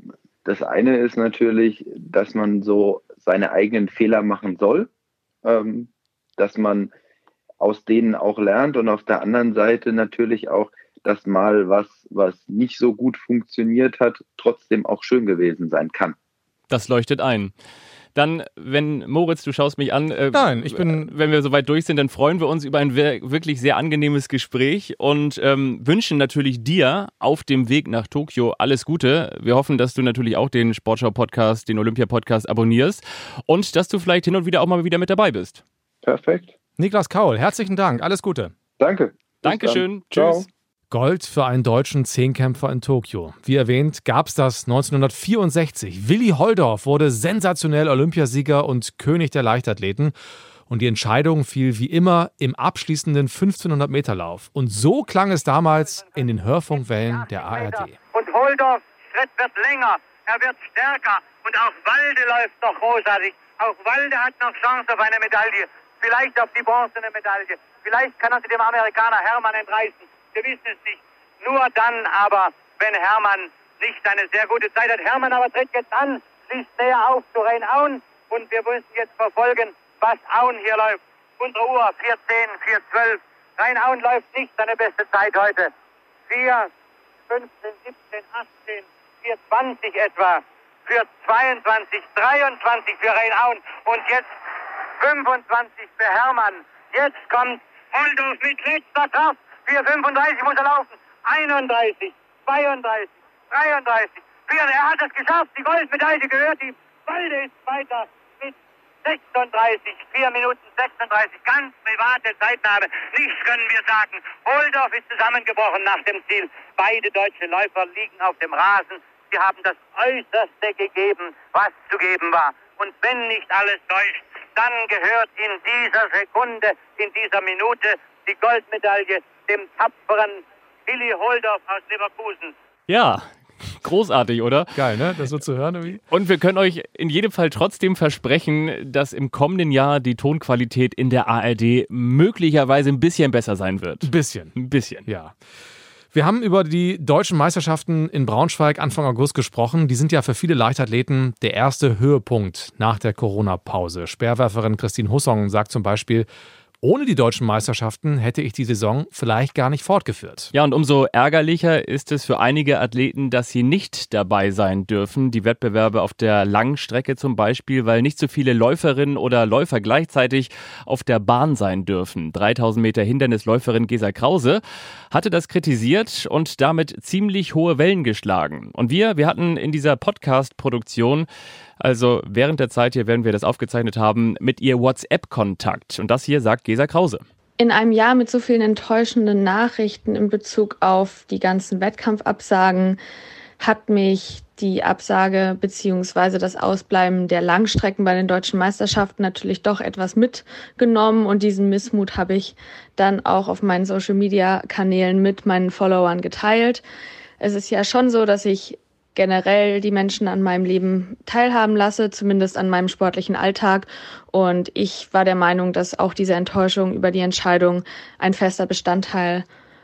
das eine ist natürlich, dass man so seine eigenen Fehler machen soll, ähm, dass man aus denen auch lernt und auf der anderen Seite natürlich auch, dass mal was, was nicht so gut funktioniert hat, trotzdem auch schön gewesen sein kann. Das leuchtet ein. Dann, wenn, Moritz, du schaust mich an. Äh, Nein, ich bin... Wenn wir soweit durch sind, dann freuen wir uns über ein wirklich sehr angenehmes Gespräch und ähm, wünschen natürlich dir auf dem Weg nach Tokio alles Gute. Wir hoffen, dass du natürlich auch den Sportschau-Podcast, den Olympia-Podcast abonnierst und dass du vielleicht hin und wieder auch mal wieder mit dabei bist. Perfekt. Niklas Kaul, herzlichen Dank. Alles Gute. Danke. Bis Dankeschön. dann. Tschüss. Ciao. Gold für einen deutschen Zehnkämpfer in Tokio. Wie erwähnt, gab es das neunzehnhundertvierundsechzig. Willi Holdorf wurde sensationell Olympiasieger und König der Leichtathleten. Und die Entscheidung fiel wie immer im abschließenden fünfzehnhundert-Meter-Lauf. Und so klang es damals in den Hörfunkwellen der A R D. Und Holdorfs Schritt wird länger, er wird stärker. Und auch Walde läuft noch großartig. Auch Walde hat noch Chance auf eine Medaille. Vielleicht auf die bronzene Medaille. Vielleicht kann er sie dem Amerikaner Hermann entreißen. Wir wissen es nicht. Nur dann aber, wenn Hermann nicht eine sehr gute Zeit hat. Hermann aber tritt jetzt an, schließt näher auf zu Rein Auen und wir müssen jetzt verfolgen, was Auen hier läuft. Unsere Uhr vier zehn, vier zwölf. Rein Auen läuft nicht seine beste Zeit heute. vier fünfzehn, siebzehn, achtzehn, vier zwanzig etwa. Für zweiundzwanzig, dreiundzwanzig für Rein Auen und jetzt fünfundzwanzig für Hermann. Jetzt kommt Holdorf mit letzter Kraft. vier fünfunddreißig muss er laufen. einunddreißig, zweiunddreißig, dreiunddreißig. vier, er hat es geschafft. Die Goldmedaille gehört ihm. Walde ist weiter mit sechsunddreißig, vier Minuten sechsunddreißig. Ganz private Zeitnahme. Nichts können wir sagen. Holdorf ist zusammengebrochen nach dem Ziel. Beide deutsche Läufer liegen auf dem Rasen. Sie haben das Äußerste gegeben, was zu geben war. Und wenn nicht alles täuscht, dann gehört in dieser Sekunde, in dieser Minute die Goldmedaille dem tapferen Willi Holdorf aus Leverkusen. Ja, großartig, oder? Geil, ne? Das so zu hören irgendwie. Und wir können euch in jedem Fall trotzdem versprechen, dass im kommenden Jahr die Tonqualität in der A R D möglicherweise ein bisschen besser sein wird. Ein bisschen. Ein bisschen. Ja. Wir haben über die deutschen Meisterschaften in Braunschweig Anfang August gesprochen. Die sind ja für viele Leichtathleten der erste Höhepunkt nach der Corona-Pause. Speerwerferin Christine Hussong sagt zum Beispiel, ohne die deutschen Meisterschaften hätte ich die Saison vielleicht gar nicht fortgeführt. Ja, und umso ärgerlicher ist es für einige Athleten, dass sie nicht dabei sein dürfen. Die Wettbewerbe auf der Langstrecke zum Beispiel, weil nicht so viele Läuferinnen oder Läufer gleichzeitig auf der Bahn sein dürfen. dreitausend Meter Hindernisläuferin Gesa Krause hatte das kritisiert und damit ziemlich hohe Wellen geschlagen. Und wir, wir hatten in dieser Podcast-Produktion, also während der Zeit hier, wenn wir das aufgezeichnet haben, mit ihr WhatsApp-Kontakt. Und das hier sagt Gesa Krause. In einem Jahr mit so vielen enttäuschenden Nachrichten in Bezug auf die ganzen Wettkampfabsagen hat mich die Absage bzw. das Ausbleiben der Langstrecken bei den deutschen Meisterschaften natürlich doch etwas mitgenommen. Und diesen Missmut habe ich dann auch auf meinen Social-Media-Kanälen mit meinen Followern geteilt. Es ist ja schon so, dass ich generell die Menschen an meinem Leben teilhaben lasse, zumindest an meinem sportlichen Alltag. Und ich war der Meinung, dass auch diese Enttäuschung über die Entscheidung ein fester Bestandteil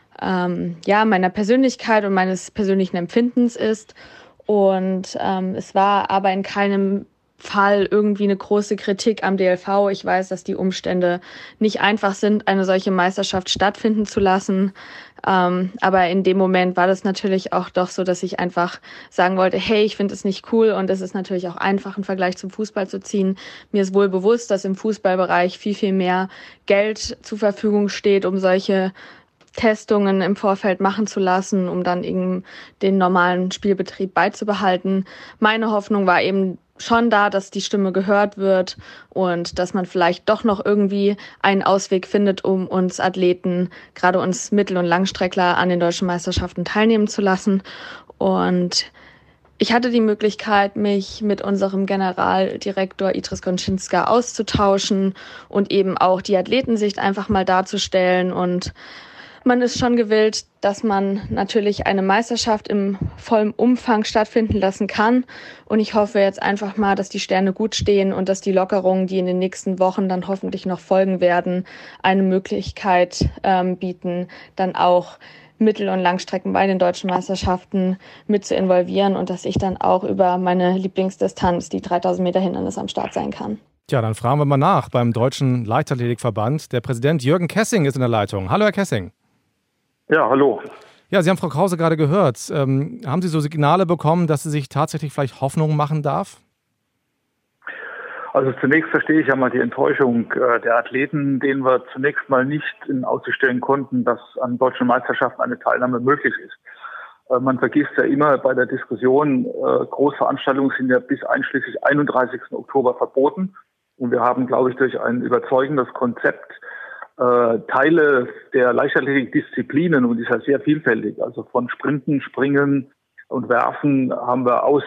ähm, ja, meiner Persönlichkeit und meines persönlichen Empfindens ist. Und ähm, es war aber in keinem Fall irgendwie eine große Kritik am D L V. Ich weiß, dass die Umstände nicht einfach sind, eine solche Meisterschaft stattfinden zu lassen. Ähm, aber in dem Moment war das natürlich auch doch so, dass ich einfach sagen wollte, hey, ich finde es nicht cool und es ist natürlich auch einfach, einen Vergleich zum Fußball zu ziehen. Mir ist wohl bewusst, dass im Fußballbereich viel, viel mehr Geld zur Verfügung steht, um solche Testungen im Vorfeld machen zu lassen, um dann eben den normalen Spielbetrieb beizubehalten. Meine Hoffnung war eben schon da, dass die Stimme gehört wird und dass man vielleicht doch noch irgendwie einen Ausweg findet, um uns Athleten, gerade uns Mittel- und Langstreckler, an den deutschen Meisterschaften teilnehmen zu lassen. Und ich hatte die Möglichkeit, mich mit unserem Generaldirektor Idris Gonczynska auszutauschen und eben auch die Athletensicht einfach mal darzustellen. Und man ist schon gewillt, dass man natürlich eine Meisterschaft im vollen Umfang stattfinden lassen kann. Und ich hoffe jetzt einfach mal, dass die Sterne gut stehen und dass die Lockerungen, die in den nächsten Wochen dann hoffentlich noch folgen werden, eine Möglichkeit ähm, bieten, dann auch Mittel- und Langstrecken bei den deutschen Meisterschaften mit zu involvieren und dass ich dann auch über meine Lieblingsdistanz, die dreitausend Meter Hindernis, am Start sein kann. Tja, dann fragen wir mal nach beim Deutschen Leichtathletikverband. Der Präsident Jürgen Kessing ist in der Leitung. Hallo, Herr Kessing. Ja, hallo. Ja, Sie haben Frau Krause gerade gehört. Ähm, haben Sie so Signale bekommen, dass sie sich tatsächlich vielleicht Hoffnung machen darf? Also zunächst verstehe ich ja mal die Enttäuschung äh, der Athleten, denen wir zunächst mal nicht in Aussicht stellen konnten, dass an deutschen Meisterschaften eine Teilnahme möglich ist. Äh, man vergisst ja immer bei der Diskussion, äh, Großveranstaltungen sind ja bis einschließlich einunddreißigsten Oktober verboten. Und wir haben, glaube ich, durch ein überzeugendes Konzept äh, Teile der Leichtathletikdisziplinen, und die ist ja sehr vielfältig, also von Sprinten, Springen und Werfen, haben wir aus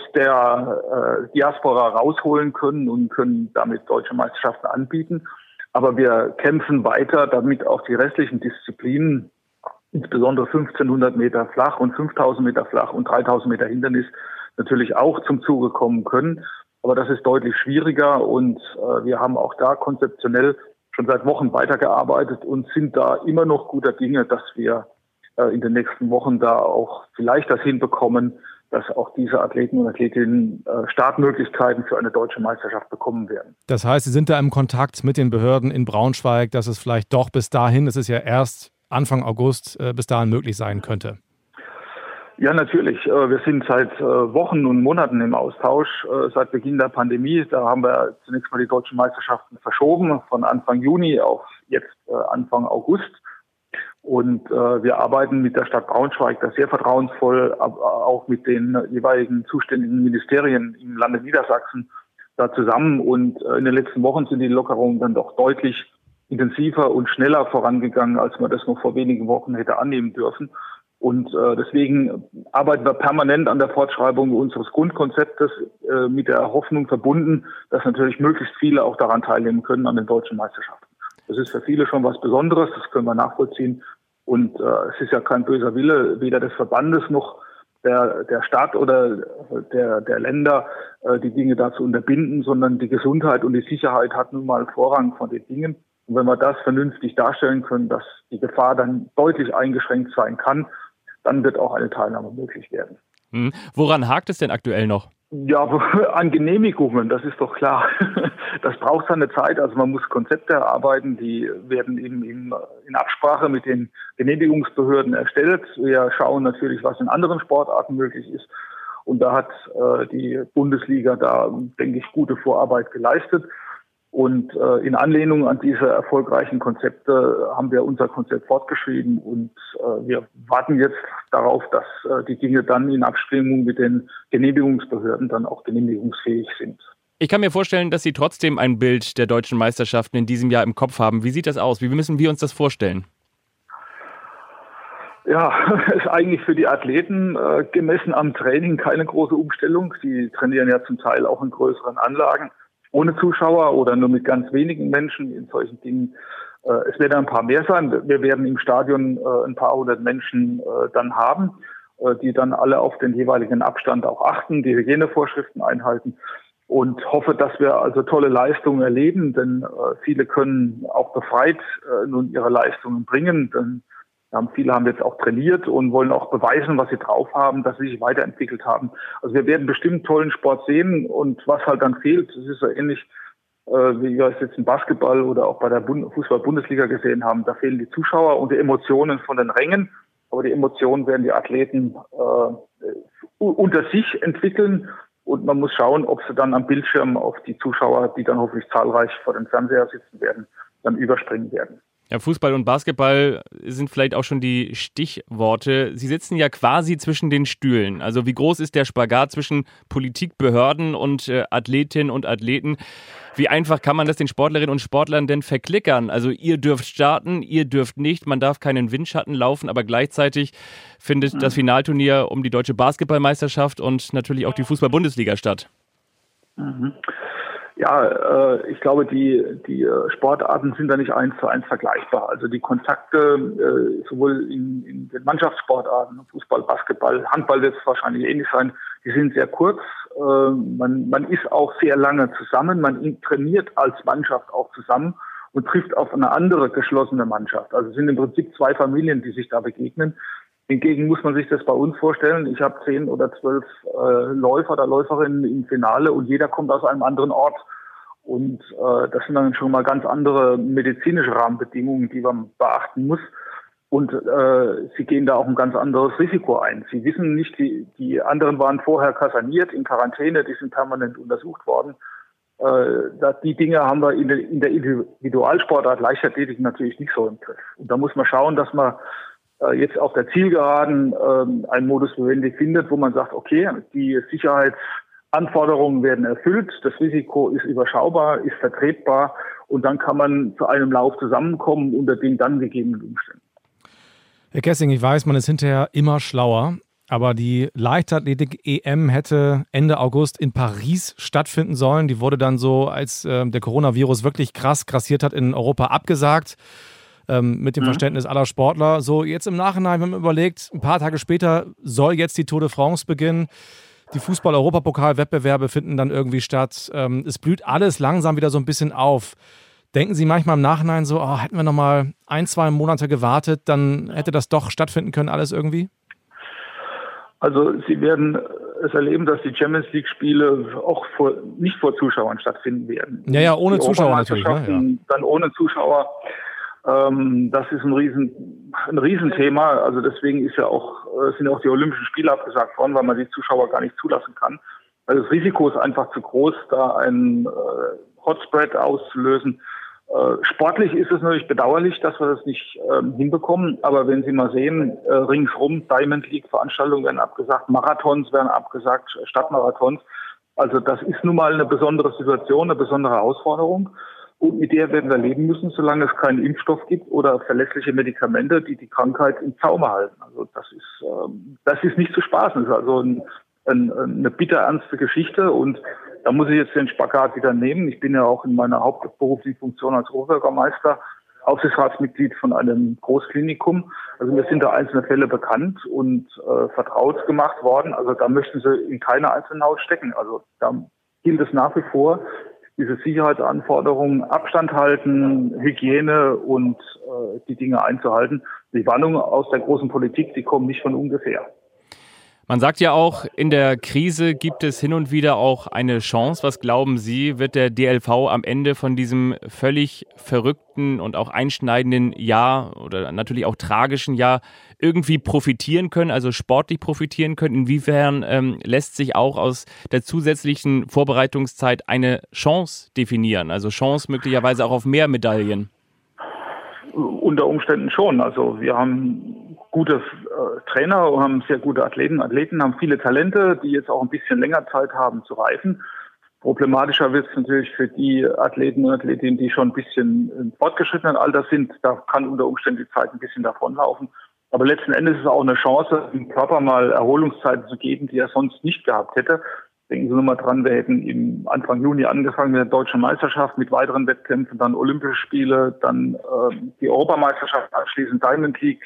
der äh, Diaspora rausholen können und können damit deutsche Meisterschaften anbieten. Aber wir kämpfen weiter, damit auch die restlichen Disziplinen, insbesondere fünfzehnhundert Meter flach und fünftausend Meter flach und dreitausend Meter Hindernis, natürlich auch zum Zuge kommen können. Aber das ist deutlich schwieriger, und äh, wir haben auch da konzeptionell schon seit Wochen weitergearbeitet und sind da immer noch guter Dinge, dass wir äh, in den nächsten Wochen da auch vielleicht das hinbekommen, dass auch diese Athleten und Athletinnen äh, Startmöglichkeiten für eine deutsche Meisterschaft bekommen werden. Das heißt, Sie sind da im Kontakt mit den Behörden in Braunschweig, dass es vielleicht doch bis dahin, es ist ja erst Anfang August, äh, bis dahin möglich sein könnte. Ja, natürlich. Wir sind seit Wochen und Monaten im Austausch, seit Beginn der Pandemie. Da haben wir zunächst mal die deutschen Meisterschaften verschoben, von Anfang Juni auf jetzt Anfang August. Und wir arbeiten mit der Stadt Braunschweig da sehr vertrauensvoll, aber auch mit den jeweiligen zuständigen Ministerien im Lande Niedersachsen da zusammen. Und in den letzten Wochen sind die Lockerungen dann doch deutlich intensiver und schneller vorangegangen, als man das noch vor wenigen Wochen hätte annehmen dürfen. Und äh, deswegen arbeiten wir permanent an der Fortschreibung unseres Grundkonzeptes, äh, mit der Hoffnung verbunden, dass natürlich möglichst viele auch daran teilnehmen können an den deutschen Meisterschaften. Das ist für viele schon was Besonderes, das können wir nachvollziehen. Und äh, es ist ja kein böser Wille, weder des Verbandes noch der, der Stadt oder der, der Länder, äh, die Dinge da zu unterbinden, sondern die Gesundheit und die Sicherheit hat nun mal Vorrang von den Dingen. Und wenn wir das vernünftig darstellen können, dass die Gefahr dann deutlich eingeschränkt sein kann, dann wird auch eine Teilnahme möglich werden. Hm. Woran hakt es denn aktuell noch? Ja, an Genehmigungen, das ist doch klar. Das braucht seine Zeit. Also man muss Konzepte erarbeiten, die werden eben in, in Absprache mit den Genehmigungsbehörden erstellt. Wir schauen natürlich, was in anderen Sportarten möglich ist. Und da hat äh, die Bundesliga da, denke ich, gute Vorarbeit geleistet. Und äh, in Anlehnung an diese erfolgreichen Konzepte haben wir unser Konzept fortgeschrieben, und äh, wir warten jetzt darauf, dass äh, die Dinge dann in Abstimmung mit den Genehmigungsbehörden dann auch genehmigungsfähig sind. Ich kann mir vorstellen, dass Sie trotzdem ein Bild der deutschen Meisterschaften in diesem Jahr im Kopf haben. Wie sieht das aus? Wie müssen wir uns das vorstellen? Ja, ist eigentlich für die Athleten äh, gemessen am Training keine große Umstellung. Sie trainieren ja zum Teil auch in größeren Anlagen, ohne Zuschauer oder nur mit ganz wenigen Menschen in solchen Dingen. Äh, es werden ein paar mehr sein. Wir werden im Stadion äh, ein paar hundert Menschen äh, dann haben, äh, die dann alle auf den jeweiligen Abstand auch achten, die Hygienevorschriften einhalten, und hoffe, dass wir also tolle Leistungen erleben, denn äh, viele können auch befreit äh, nun ihre Leistungen bringen, denn haben, viele haben jetzt auch trainiert und wollen auch beweisen, was sie drauf haben, dass sie sich weiterentwickelt haben. Also wir werden bestimmt tollen Sport sehen, und was halt dann fehlt, das ist so ähnlich, äh, wie wir es jetzt im Basketball oder auch bei der Bund- Fußball-Bundesliga gesehen haben. Da fehlen die Zuschauer und die Emotionen von den Rängen, aber die Emotionen werden die Athleten äh, unter sich entwickeln, und man muss schauen, ob sie dann am Bildschirm auf die Zuschauer, die dann hoffentlich zahlreich vor dem Fernseher sitzen werden, dann überspringen werden. Ja, Fußball und Basketball sind vielleicht auch schon die Stichworte. Sie sitzen ja quasi zwischen den Stühlen. Also wie groß ist der Spagat zwischen Politik, Behörden und äh, Athletinnen und Athleten? Wie einfach kann man das den Sportlerinnen und Sportlern denn verklickern? Also ihr dürft starten, ihr dürft nicht, man darf keinen Windschatten laufen, aber gleichzeitig findet das Finalturnier um die deutsche Basketballmeisterschaft und natürlich auch die Fußball-Bundesliga statt. Mhm. Ja, äh, ich glaube, die, die Sportarten sind da nicht eins zu eins vergleichbar. Also die Kontakte äh, sowohl in, in den Mannschaftssportarten, Fußball, Basketball, Handball wird es wahrscheinlich ähnlich sein, die sind sehr kurz. Äh, man, man ist auch sehr lange zusammen, man trainiert als Mannschaft auch zusammen und trifft auf eine andere geschlossene Mannschaft. Also es sind im Prinzip zwei Familien, die sich da begegnen. Hingegen muss man sich das bei uns vorstellen. Ich habe zehn oder zwölf äh, Läufer oder Läuferinnen im Finale und jeder kommt aus einem anderen Ort. Und äh, das sind dann schon mal ganz andere medizinische Rahmenbedingungen, die man beachten muss. Und äh, sie gehen da auch ein ganz anderes Risiko ein. Sie wissen nicht, die, die anderen waren vorher kaserniert, in Quarantäne, die sind permanent untersucht worden. Äh, die Dinge haben wir in der, in der Individualsportart Leichtathletik natürlich nicht so im Griff. Und da muss man schauen, dass man jetzt auf der Zielgeraden ähm, einen Modus vivendi findet, wo man sagt, okay, die Sicherheitsanforderungen werden erfüllt, das Risiko ist überschaubar, ist vertretbar und dann kann man zu einem Lauf zusammenkommen unter den dann gegebenen Umständen. Herr Kessing, ich weiß, man ist hinterher immer schlauer, aber die Leichtathletik-E M hätte Ende August in Paris stattfinden sollen. Die wurde dann so, als äh, der Coronavirus wirklich krass grassiert hat, in Europa abgesagt. Mit dem Verständnis aller Sportler. So, jetzt im Nachhinein, wenn man überlegt, ein paar Tage später soll jetzt die Tour de France beginnen. Die Fußball-Europapokal-Wettbewerbe finden dann irgendwie statt. Es blüht alles langsam wieder so ein bisschen auf. Denken Sie manchmal im Nachhinein so, oh, hätten wir noch mal ein, zwei Monate gewartet, dann hätte das doch stattfinden können, alles irgendwie? Also Sie werden es erleben, dass die Champions League-Spiele auch vor, nicht vor Zuschauern stattfinden werden. Ja, ja, ohne Zuschauer natürlich. Ne? Ja. Dann ohne Zuschauer. Das ist ein Riesen, ein Riesenthema. Also deswegen ist ja auch, sind ja auch die Olympischen Spiele abgesagt worden, weil man die Zuschauer gar nicht zulassen kann. Also das Risiko ist einfach zu groß, da einen äh, Hotspread auszulösen. Äh, sportlich ist es natürlich bedauerlich, dass wir das nicht ähm, hinbekommen. Aber wenn Sie mal sehen, äh, ringsrum Diamond League Veranstaltungen werden abgesagt, Marathons werden abgesagt, Stadtmarathons. Also das ist nun mal eine besondere Situation, eine besondere Herausforderung. Und mit der werden wir leben müssen, solange es keinen Impfstoff gibt oder verlässliche Medikamente, die die Krankheit im Zaume halten. Also das ist, ähm, das ist nicht zu spaßen. Das ist also ein, ein, eine bitterernste Geschichte. Und da muss ich jetzt den Spagat wieder nehmen. Ich bin ja auch in meiner hauptberuflichen Funktion als Oberbürgermeister Aufsichtsratsmitglied von einem Großklinikum. Also mir sind da einzelne Fälle bekannt und äh, vertraut gemacht worden. Also da möchten Sie in keine einzelne Haut stecken. Also da gilt es nach wie vor, diese Sicherheitsanforderungen, Abstand halten, Hygiene und äh, die Dinge einzuhalten. Die Warnungen aus der großen Politik, die kommen nicht von ungefähr. Man sagt ja auch, in der Krise gibt es hin und wieder auch eine Chance. Was glauben Sie, wird der D L V am Ende von diesem völlig verrückten und auch einschneidenden Jahr oder natürlich auch tragischen Jahr irgendwie profitieren können, also sportlich profitieren können? Inwiefern ähm, lässt sich auch aus der zusätzlichen Vorbereitungszeit eine Chance definieren? Also Chance möglicherweise auch auf mehr Medaillen? Unter Umständen schon. Also wir haben gute äh, Trainer, haben sehr gute Athleten, Athleten haben viele Talente, die jetzt auch ein bisschen länger Zeit haben zu reifen. Problematischer wird es natürlich für die Athleten und Athletinnen, die schon ein bisschen im fortgeschrittenen Alter sind. Da kann unter Umständen die Zeit ein bisschen davonlaufen. Aber letzten Endes ist es auch eine Chance, dem Körper mal Erholungszeiten zu geben, die er sonst nicht gehabt hätte. Denken Sie nur mal dran, wir hätten im Anfang Juni angefangen mit der Deutschen Meisterschaft, mit weiteren Wettkämpfen, dann Olympische Spiele, dann äh, die Europameisterschaft, anschließend Diamond League,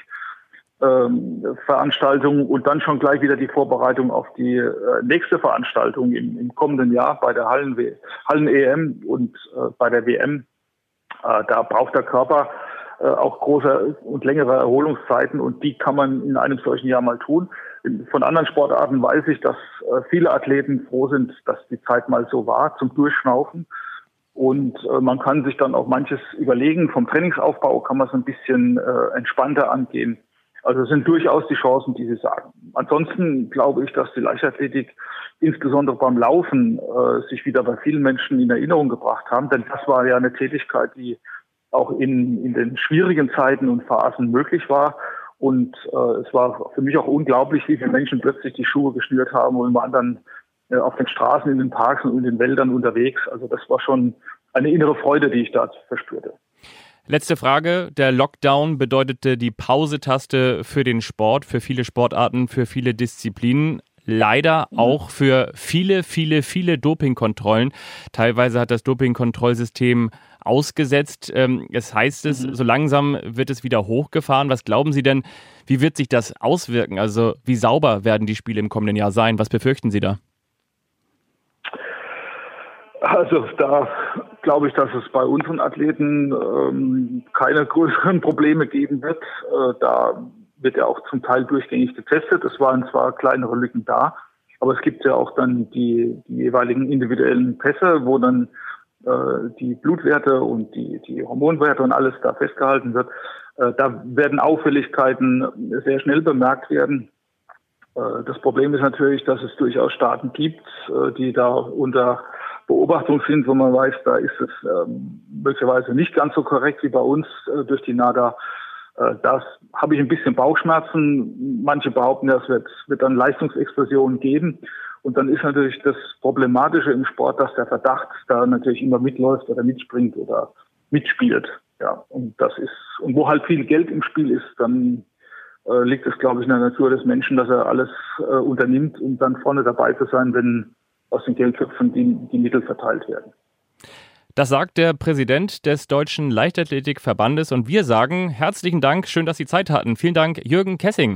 Veranstaltung und dann schon gleich wieder die Vorbereitung auf die äh, nächste Veranstaltung im, im kommenden Jahr bei der Hallen-E M und äh, bei der W M. Äh, da braucht der Körper äh, auch große und längere Erholungszeiten und die kann man in einem solchen Jahr mal tun. Von anderen Sportarten weiß ich, dass äh, viele Athleten froh sind, dass die Zeit mal so war zum Durchschnaufen. Und äh, man kann sich dann auch manches überlegen. Vom Trainingsaufbau kann man es ein bisschen äh, entspannter angehen. Also es sind durchaus die Chancen, die Sie sagen. Ansonsten glaube ich, dass die Leichtathletik insbesondere beim Laufen äh, sich wieder bei vielen Menschen in Erinnerung gebracht haben. Denn das war ja eine Tätigkeit, die auch in, in den schwierigen Zeiten und Phasen möglich war. Und äh, es war für mich auch unglaublich, wie viele Menschen plötzlich die Schuhe geschnürt haben und waren dann äh, auf den Straßen, in den Parks und in den Wäldern unterwegs. Also das war schon eine innere Freude, die ich da verspürte. Letzte Frage. Der Lockdown bedeutete die Pause-Taste für den Sport, für viele Sportarten, für viele Disziplinen. Leider auch für viele, viele, viele Dopingkontrollen. Teilweise hat das Dopingkontrollsystem ausgesetzt. Es heißt es, so langsam wird es wieder hochgefahren. Was glauben Sie denn, wie wird sich das auswirken? Also wie sauber werden die Spiele im kommenden Jahr sein? Was befürchten Sie da? Also da glaube ich, dass es bei unseren Athleten ähm, keine größeren Probleme geben wird. Äh, da wird ja auch zum Teil durchgängig getestet. Es waren zwar kleinere Lücken da, aber es gibt ja auch dann die, die jeweiligen individuellen Pässe, wo dann äh, die Blutwerte und die, die Hormonwerte und alles da festgehalten wird. Äh, da werden Auffälligkeiten sehr schnell bemerkt werden. Äh, das Problem ist natürlich, dass es durchaus Staaten gibt, äh, die da unter Beobachtung sind, wo man weiß, da ist es ähm, möglicherweise nicht ganz so korrekt wie bei uns äh, durch die NADA. Äh, das habe ich ein bisschen Bauchschmerzen. Manche behaupten, es wird, wird dann Leistungsexplosionen geben. Und dann ist natürlich das Problematische im Sport, dass der Verdacht da natürlich immer mitläuft oder mitspringt oder mitspielt. Ja, und das ist, und wo halt viel Geld im Spiel ist, dann äh, liegt es, glaube ich, in der Natur des Menschen, dass er alles äh, unternimmt, um dann vorne dabei zu sein, wenn aus den Geldtöpfen die, die Mittel verteilt werden. Das sagt der Präsident des Deutschen Leichtathletikverbandes und wir sagen herzlichen Dank, schön, dass Sie Zeit hatten. Vielen Dank, Jürgen Kessing.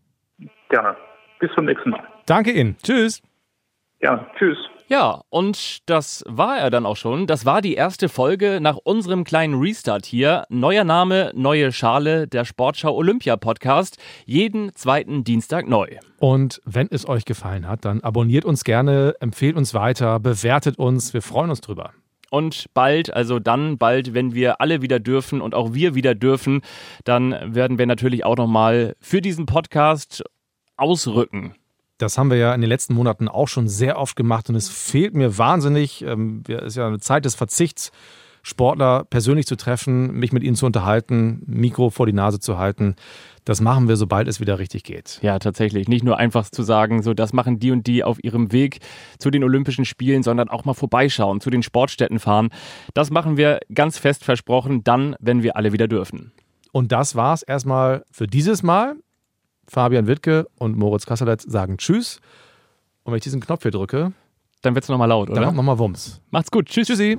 Gerne. Bis zum nächsten Mal. Danke Ihnen. Tschüss. Ja, tschüss. Ja, und das war er dann auch schon. Das war die erste Folge nach unserem kleinen Restart hier. Neuer Name, neue Schale, der Sportschau Olympia Podcast. Jeden zweiten Dienstag neu. Und wenn es euch gefallen hat, dann abonniert uns gerne, empfehlt uns weiter, bewertet uns. Wir freuen uns drüber. Und bald, also dann bald, wenn wir alle wieder dürfen und auch wir wieder dürfen, dann werden wir natürlich auch nochmal für diesen Podcast ausrücken. Das haben wir ja in den letzten Monaten auch schon sehr oft gemacht und es fehlt mir wahnsinnig. Es ist ja eine Zeit des Verzichts, Sportler persönlich zu treffen, mich mit ihnen zu unterhalten, Mikro vor die Nase zu halten. Das machen wir, sobald es wieder richtig geht. Ja, tatsächlich. Nicht nur einfach zu sagen, so das machen die und die auf ihrem Weg zu den Olympischen Spielen, sondern auch mal vorbeischauen, zu den Sportstätten fahren. Das machen wir ganz fest versprochen, dann, wenn wir alle wieder dürfen. Und das war's erstmal für dieses Mal. Fabian Wittke und Moritz Kasserletz sagen Tschüss. Und wenn ich diesen Knopf hier drücke, dann wird's nochmal laut, oder? Dann macht nochmal Wumms. Macht's gut. Tschüss. Tschüssi.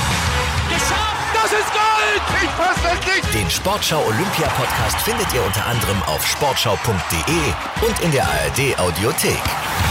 Geschafft! Das ist Gold! Ich fass es nicht! Den Sportschau Olympia Podcast findet ihr unter anderem auf sportschau punkt de und in der A R D Audiothek.